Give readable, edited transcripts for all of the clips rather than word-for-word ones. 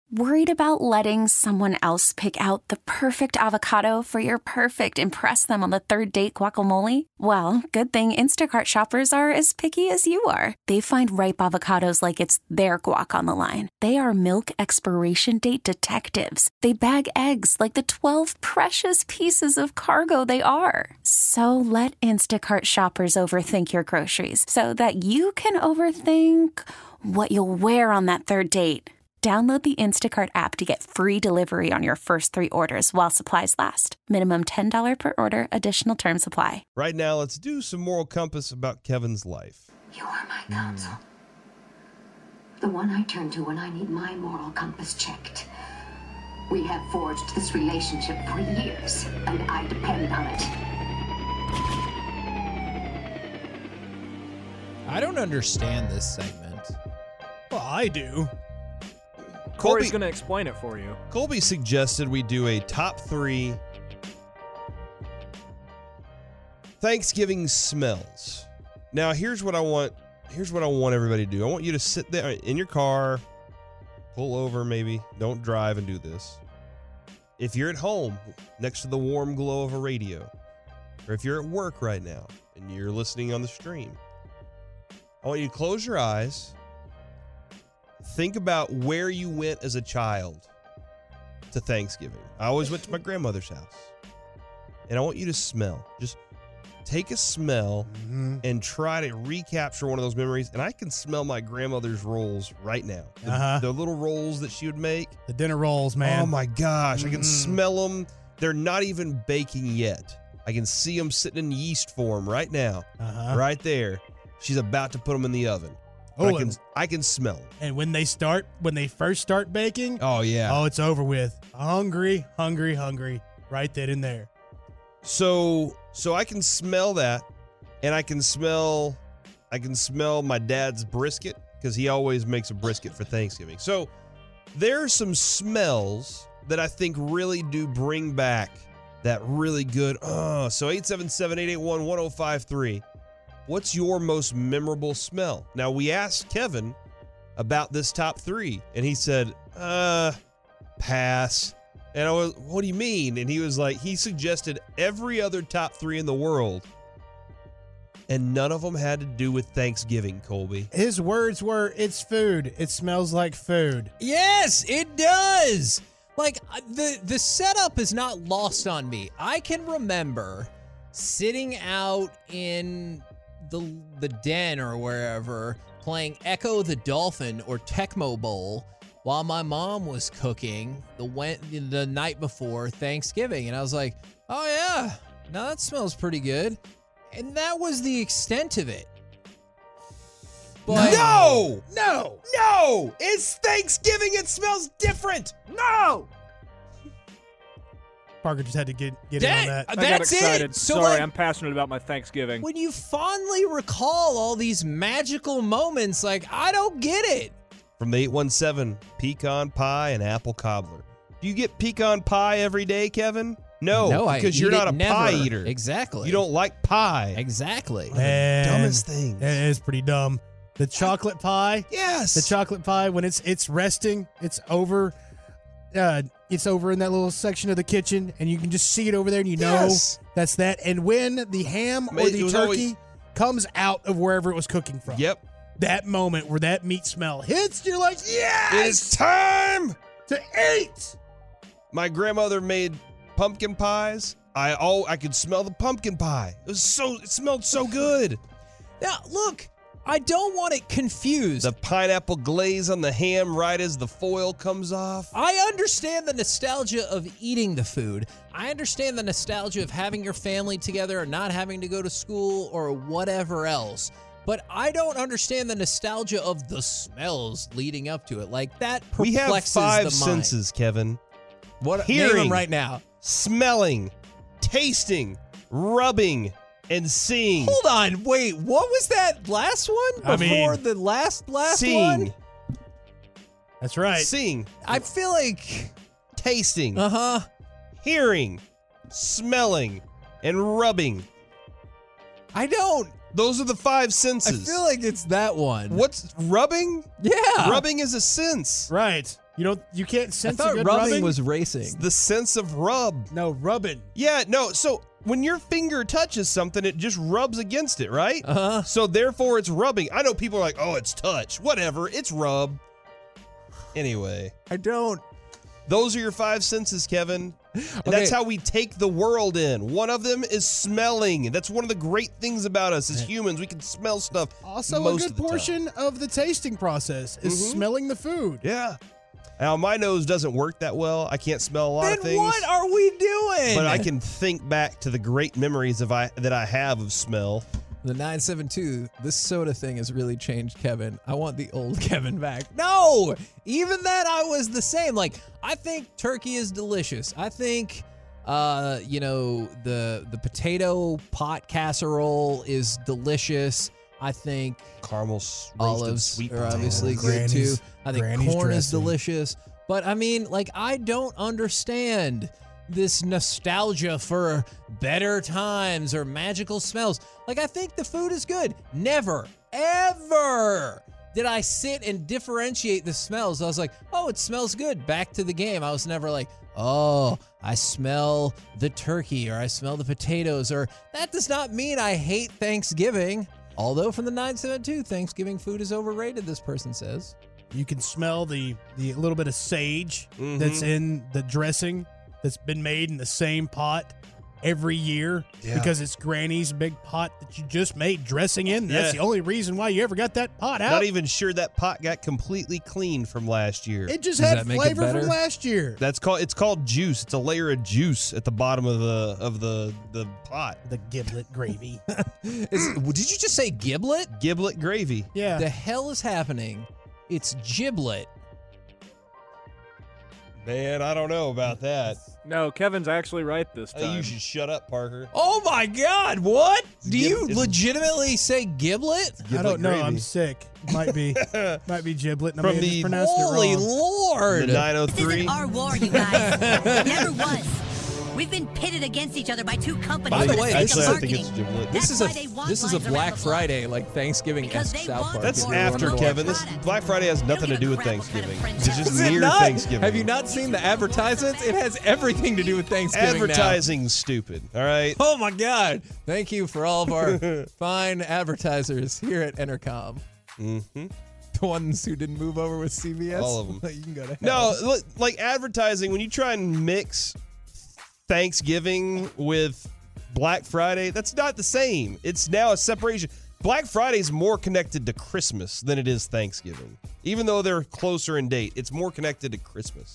Worried about letting someone else pick out the perfect avocado for your perfect impress them on the third date guacamole? Well, good thing Instacart shoppers are as picky as you are. They find ripe avocados like it's their guac on the line. They are milk expiration date detectives. They bag eggs like the 12 precious pieces of cargo they are. So let Instacart shoppers overthink your groceries so that you can overthink what you'll wear on that third date. Download the Instacart app to get free delivery on your first 3 orders while supplies last. Minimum $10 per order. Additional terms apply. Right now, let's do some moral compass about Kevin's life. You are my counsel. The one I turn to when I need my moral compass checked. We have forged this relationship for years, and I depend on it. I don't understand this segment. Well, I do. Corey's going to explain it for you. Colby suggested we do a top 3 Thanksgiving smells. Now, here's what I want everybody to do. I want you to sit there in your car, pull over maybe, don't drive and do this. If you're at home, next to the warm glow of a radio, or if you're at work right now and you're listening on the stream, I want you to close your eyes. Think about where you went as a child to Thanksgiving. I always went to my grandmother's house. And I want you to smell. Just take a smell and try to recapture one of those memories. And I can smell my grandmother's rolls right now. The little rolls that she would make. The dinner rolls, man. Oh, my gosh. I can smell them. They're not even baking yet. I can see them sitting in yeast form right now. Right there. She's about to put them in the oven. I can smell them. And when they first start baking, oh yeah, oh, it's over with. Hungry, right then and there. So I can smell that, and I can smell my dad's brisket because he always makes a brisket for Thanksgiving. So there are some smells that I think really do bring back that really good. So 877-881-1053. What's your most memorable smell? Now, we asked Kevin about this top 3, and he said, pass. And I was, what do you mean? And he was like, he suggested every other top 3 in the world, and none of them had to do with Thanksgiving, Colby. His words were, it's food. It smells like food. Yes, it does. Like, the setup is not lost on me. I can remember sitting out in the den or wherever playing Echo the Dolphin or Tecmo Bowl while my mom was cooking the night before Thanksgiving. And I was like, oh yeah, now that smells pretty good. And that was the extent of it. But No! It's Thanksgiving. It smells different. No! Parker just had to get in on that. I got excited. It. So Sorry, I'm passionate about my Thanksgiving. When you fondly recall all these magical moments, like, I don't get it. From the 817, pecan pie and apple cobbler. Do you get pecan pie every day, Kevin? No, because you're not a pie eater. Exactly. You don't like pie. Exactly. Dumbest thing. It is pretty dumb. The chocolate pie. Yes. The chocolate pie, when it's resting, it's over. It's over in that little section of the kitchen, and you can just see it over there, and you know that's that. And when the ham or the turkey comes out of wherever it was cooking from, that moment where that meat smell hits, you're like, yes! It's time to eat! My grandmother made pumpkin pies. I could smell the pumpkin pie. It smelled so good. Now, look, I don't want it confused. The pineapple glaze on the ham right as the foil comes off. I understand the nostalgia of eating the food. I understand the nostalgia of having your family together and not having to go to school or whatever else. But I don't understand the nostalgia of the smells leading up to it. Like, that perplexes the mind. We have 5 senses, Kevin. What? Hearing, name them right now. Smelling, tasting, rubbing, and seeing. Hold on, wait, what was that last one? Before the last seeing. one? That's right. Seeing. I feel like... Tasting. Uh-huh. Hearing, smelling, and rubbing. I don't... Those are the 5 senses. I feel like it's that one. What's rubbing? Yeah. Rubbing is a sense. Right. You can't I sense a thought good rubbing was racing. The sense of rub. No, rubbing. Yeah, no. So when your finger touches something, it just rubs against it, right? Uh-huh. So therefore, it's rubbing. I know people are like, "Oh, it's touch." Whatever, it's rub. Anyway, I don't. those are your 5 senses, Kevin. And Okay. that's how we take the world in. One of them is smelling. That's one of the great things about us as humans. We can smell stuff. Also, most a of good the portion of the tasting process is smelling the food. Yeah. Now, my nose doesn't work that well. I can't smell a lot Then of things. what are we doing? But I can think back to the great memories that I have of smell. The 972, this soda thing has really changed Kevin. I want the old Kevin back. No! Even then, I was the same. Like, I think turkey is delicious. I think, the potato pot casserole is delicious. I think Caramel roasted olives sweet are potato. obviously good Granny's- too. I think Granny's corn is dressing. delicious. But I mean, like, I don't understand this nostalgia for better times or magical smells. Like, I think the food is good. Never, ever did I sit and differentiate the smells. I was like, oh, it smells good. Back to the game. I was never like, oh, I smell the turkey or I smell the potatoes. Or that does not mean I hate Thanksgiving. Although from the 972, Thanksgiving food is overrated, this person says. You can smell the little bit of sage that's in the dressing that's been made in the same pot every year because it's Granny's big pot that you just made dressing in. That's the only reason why you ever got that pot out. Not even sure that pot got completely clean from last year. It just Does had that make it flavor better? from last year. It's called juice. It's a layer of juice at the bottom of the pot. The giblet gravy. Did you just say giblet? Giblet gravy. Yeah. The hell is happening? It's giblet. Man, I don't know about that. No, Kevin's actually right this time. You should shut up, Parker. Oh my God! What? Do you It's- legitimately say giblet? I Giblet don't know. gravy. I'm sick. Might be giblet. And I From may have the- just pronounced Holy it wrong. Lord! The This 903. isn't our war, you guys. Never was. We've been pitted against each other by two companies. By the for the way, sake actually, of I think marketing. it's giblet. This That's is why they want a lines around Black the block. Friday, like Thanksgiving-esque Because they South want Park. That's more after, more Kevin. This product. Black Friday has nothing to do with They don't give a Thanksgiving. crap what It's kind of just Is it near not? Thanksgiving. Have you not seen the advertisements? It has everything to do with Thanksgiving now. Advertising's stupid. All right. Oh my God! Thank you for all of our fine advertisers here at Entercom. Mm-hmm. The ones who didn't move over with CBS. All of them. You can go to hell. No, look, like advertising, when you try and mix Thanksgiving with Black Friday, that's not the same. It's now a separation. Black Friday is more connected to Christmas than it is Thanksgiving. Even though they're closer in date, it's more connected to Christmas.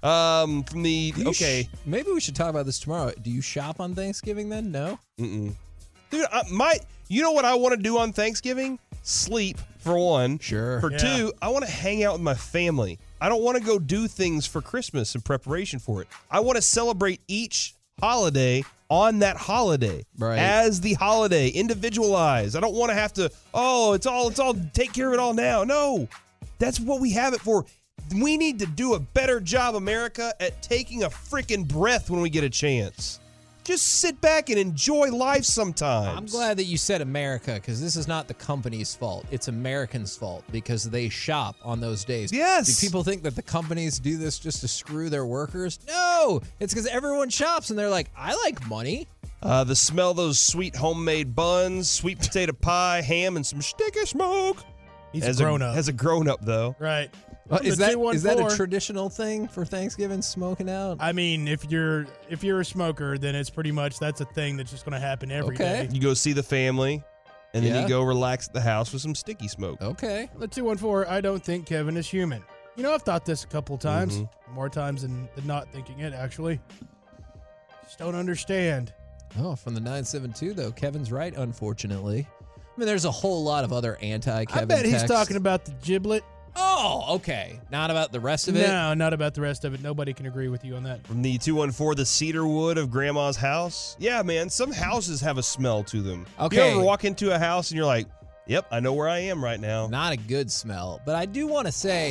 Maybe we should talk about this tomorrow. Do you shop on Thanksgiving then? No. Dude, you know what I want to do on Thanksgiving? Sleep, for one. Sure. For two, I want to hang out with my family. I don't want to go do things for Christmas in preparation for it. I want to celebrate each holiday on that holiday. Right. As the holiday, individualized. I don't want to have to, it's all take care of it all now. No. That's what we have it for. We need to do a better job, America, at taking a freaking breath when we get a chance. Just sit back and enjoy life sometimes. I'm glad that you said America, because this is not the company's fault. It's Americans' fault because they shop on those days. Yes. Do people think that the companies do this just to screw their workers? No. It's because everyone shops and they're like, I like money. The smell of those sweet homemade buns, sweet potato pie, ham, and some sticky smoke. He's a grown up. As a grown up, though. Right. Is The that 214. a traditional thing for Thanksgiving, smoking out? I mean, if you're a smoker, then it's pretty much that's a thing that's just going to happen every day. Okay. You go see the family, and then Yeah. you go relax at the house with some sticky smoke. Okay. The 214, I don't think Kevin is human. You know, I've thought this a couple times, more times than not thinking it, actually. Just don't understand. Oh, from the 972, though. Kevin's right, unfortunately. I mean, there's a whole lot of other anti-Kevin I bet he's texts. talking about the giblet. Oh, okay. Not about the rest of it? No, not about the rest of it. Nobody can agree with you on that. From the 214, the cedar wood of Grandma's house. Yeah, man, some houses have a smell to them. Okay. You ever walk into a house and you're like, yep, I know where I am right now. Not a good smell. But I do want to say,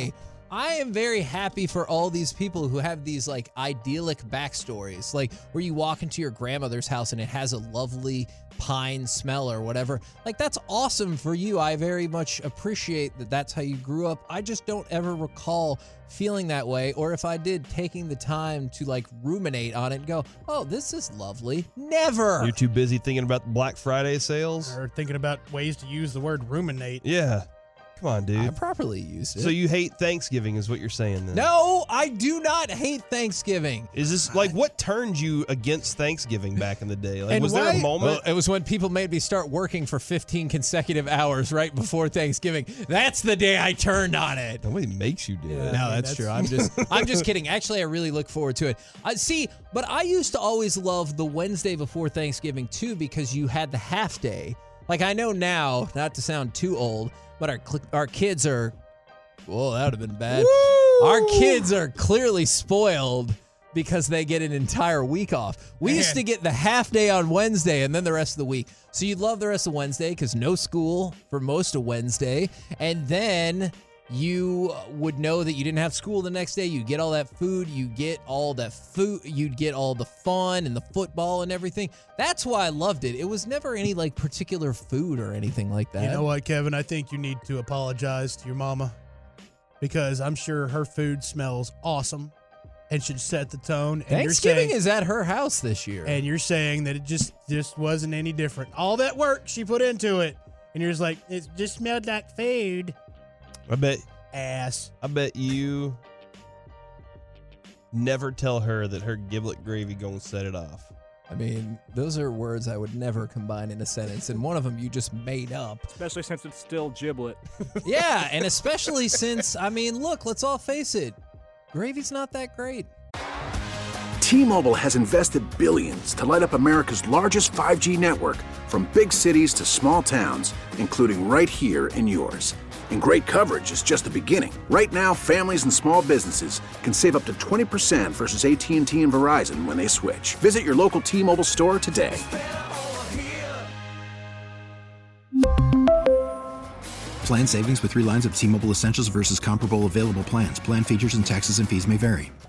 I am very happy for all these people who have these like idyllic backstories, like where you walk into your grandmother's house and it has a lovely pine smell or whatever. Like, that's awesome for you. I very much appreciate that that's how you grew up. I just don't ever recall feeling that way, or if I did, taking the time to like ruminate on it and go, oh, this is lovely. Never. You're too busy thinking about the Black Friday sales? Or thinking about ways to use the word ruminate. Yeah. Come on, dude. I properly used it. So you hate Thanksgiving is what you're saying then? No, I do not hate Thanksgiving. Is this like what turned you against Thanksgiving back in the day? Like, And was there why- a moment? Well, it was when people made me start working for 15 consecutive hours right before Thanksgiving. That's the day I turned on it. Nobody makes you do that. No, that's true. I'm just kidding. Actually, I really look forward to it. See, but I used to always love the Wednesday before Thanksgiving too, because you had the half day. Like, I know now, not to sound too old, but our kids are, well, that would have been bad. Woo! Our kids are clearly spoiled because they get an entire week off. We used to get the half day on Wednesday and then the rest of the week. So you'd love the rest of Wednesday because no school for most of Wednesday. And then you would know that you didn't have school the next day. You get all that food. You get all that food. You'd get all the fun and the football and everything. That's why I loved it. It was never any like particular food or anything like that. You know what, Kevin? I think you need to apologize to your mama because I'm sure her food smells awesome and should set the tone. And Thanksgiving is at her house this year. And you're saying that it just wasn't any different. All that work she put into it. And you're just like, it just smelled like food. I bet you never tell her that her giblet gravy gonna set it off. I mean, those are words I would never combine in a sentence, and one of them you just made up. Especially since it's still giblet. Yeah, and especially since, I mean, look, let's all face it, gravy's not that great. T-Mobile has invested billions to light up America's largest 5G network, from big cities to small towns, including right here in yours. And great coverage is just the beginning. Right now, families and small businesses can save up to 20% versus AT&T and Verizon when they switch. Visit your local T-Mobile store today. Plan savings with 3 lines of T-Mobile Essentials versus comparable available plans. Plan features and taxes and fees may vary.